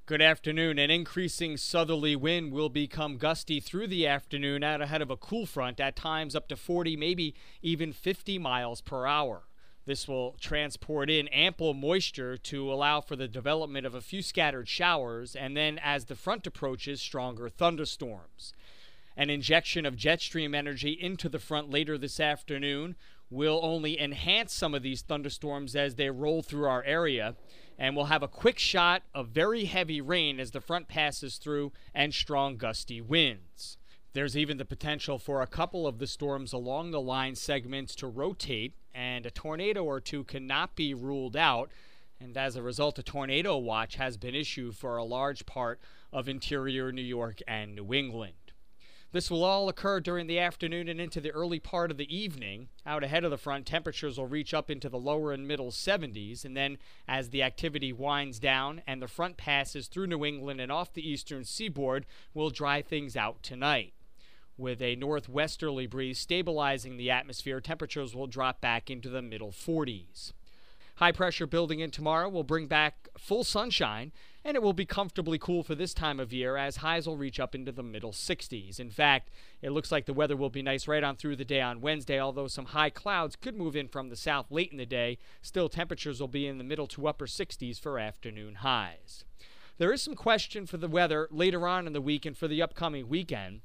Good afternoon. An increasing southerly wind will become gusty through the afternoon out ahead of a cool front, at times up to 40, maybe even 50 miles per hour. This will transport in ample moisture to allow for the development of a few scattered showers, and then as the front approaches, stronger thunderstorms. An injection of jet stream energy into the front later this afternoon will only enhance some of these thunderstorms as they roll through our area, and we'll have a quick shot of very heavy rain as the front passes through and strong gusty winds. There's even the potential for a couple of the storms along the line segments to rotate, and a tornado or two cannot be ruled out, and as a result, a tornado watch has been issued for a large part of interior New York and New England. This will all occur during the afternoon and into the early part of the evening. Out ahead of the front, temperatures will reach up into the lower and middle 70s, and then as the activity winds down and the front passes through New England and off the eastern seaboard, will dry things out tonight. With a northwesterly breeze stabilizing the atmosphere, temperatures will drop back into the middle 40s. High pressure building in tomorrow will bring back full sunshine, and it will be comfortably cool for this time of year as highs will reach up into the middle 60s. In fact, it looks like the weather will be nice right on through the day on Wednesday, although some high clouds could move in from the south late in the day. Still, temperatures will be in the middle to upper 60s for afternoon highs. There is some question for the weather later on in the week and for the upcoming weekend.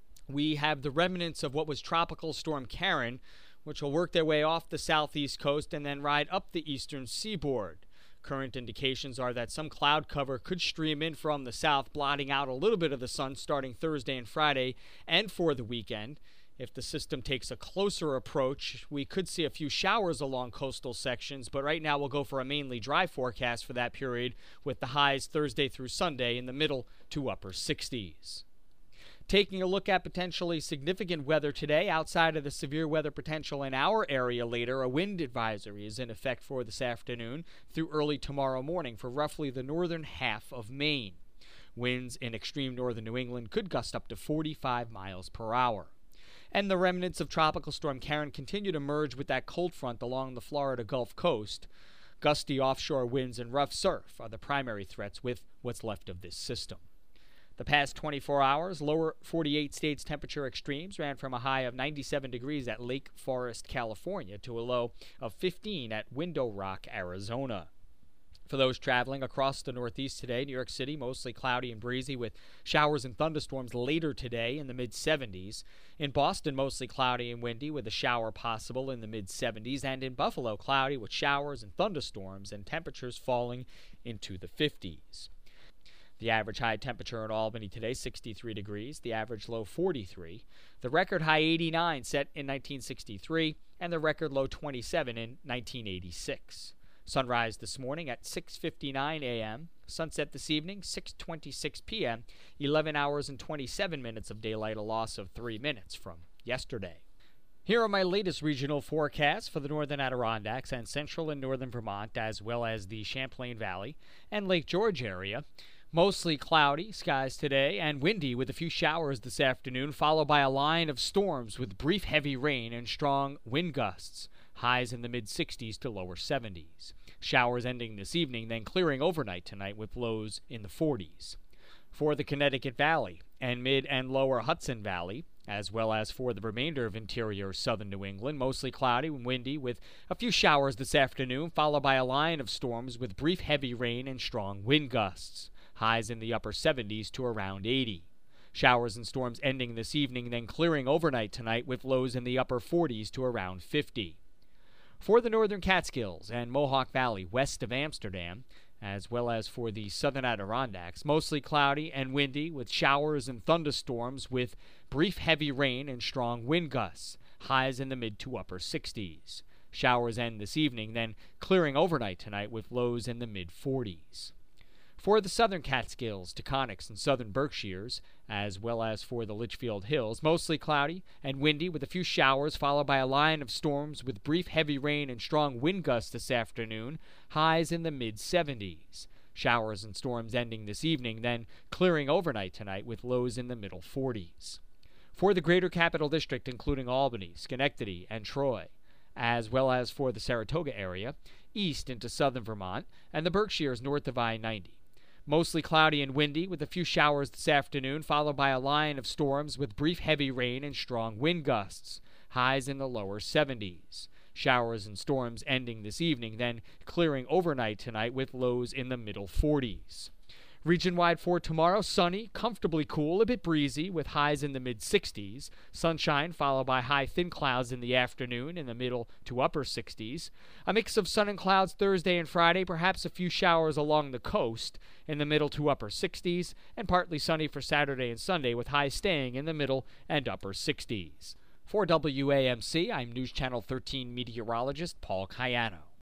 We have the remnants of what was Tropical Storm Karen, which will work their way off the southeast coast and then ride up the eastern seaboard. Current indications are that some cloud cover could stream in from the south, blotting out a little bit of the sun starting Thursday and Friday and for the weekend. If the system takes a closer approach, we could see a few showers along coastal sections, but right now we'll go for a mainly dry forecast for that period, with the highs Thursday through Sunday in the middle to upper 60s. Taking a look at potentially significant weather today, outside of the severe weather potential in our area later, a wind advisory is in effect for this afternoon through early tomorrow morning for roughly the northern half of Maine. Winds in extreme northern New England could gust up to 45 miles per hour. And the remnants of Tropical Storm Karen continue to merge with that cold front along the Florida Gulf Coast. Gusty offshore winds and rough surf are the primary threats with what's left of this system. The past 24 hours, lower 48 states temperature extremes ran from a high of 97 degrees at Lake Forest, California, to a low of 15 at Window Rock, Arizona. For those traveling across the Northeast today, New York City mostly cloudy and breezy with showers and thunderstorms later today in the mid-70s. In Boston, mostly cloudy and windy with a shower possible in the mid-70s. And in Buffalo, cloudy with showers and thunderstorms and temperatures falling into the 50s. The average high temperature in Albany today, 63 degrees. The average low, 43. The record high, 89, set in 1963, and the record low, 27 in 1986. Sunrise this morning at 6:59 a.m. Sunset this evening, 6:26 p.m. 11 hours and 27 minutes of daylight, a loss of 3 minutes from yesterday. Here are my latest regional forecasts for the northern Adirondacks and central and northern Vermont, as well as the Champlain Valley and Lake George area. Mostly cloudy skies today and windy with a few showers this afternoon, followed by a line of storms with brief heavy rain and strong wind gusts. Highs in the mid-60s to lower 70s. Showers ending this evening, then clearing overnight tonight with lows in the 40s. For the Connecticut Valley and mid and lower Hudson Valley, as well as for the remainder of interior southern New England, mostly cloudy and windy with a few showers this afternoon, followed by a line of storms with brief heavy rain and strong wind gusts. Highs in the upper 70s to around 80. Showers and storms ending this evening, then clearing overnight tonight with lows in the upper 40s to around 50. For the northern Catskills and Mohawk Valley west of Amsterdam, as well as for the southern Adirondacks, mostly cloudy and windy with showers and thunderstorms with brief heavy rain and strong wind gusts. Highs in the mid to upper 60s. Showers end this evening, then clearing overnight tonight with lows in the mid 40s. For the southern Catskills, Taconics, and southern Berkshires, as well as for the Litchfield Hills, mostly cloudy and windy with a few showers, followed by a line of storms with brief heavy rain and strong wind gusts this afternoon, highs in the mid-70s. Showers and storms ending this evening, then clearing overnight tonight with lows in the middle 40s. For the greater Capital District, including Albany, Schenectady, and Troy, as well as for the Saratoga area, east into southern Vermont, and the Berkshires north of I-90. Mostly cloudy and windy with a few showers this afternoon, followed by a line of storms with brief heavy rain and strong wind gusts. Highs in the lower 70s. Showers and storms ending this evening, then clearing overnight tonight with lows in the middle 40s. Region-wide for tomorrow, sunny, comfortably cool, a bit breezy with highs in the mid-60s. Sunshine followed by high thin clouds in the afternoon in the middle to upper 60s. A mix of sun and clouds Thursday and Friday, perhaps a few showers along the coast in the middle to upper 60s, and partly sunny for Saturday and Sunday with highs staying in the middle and upper 60s. For WAMC, I'm News Channel 13 meteorologist Paul Cayano.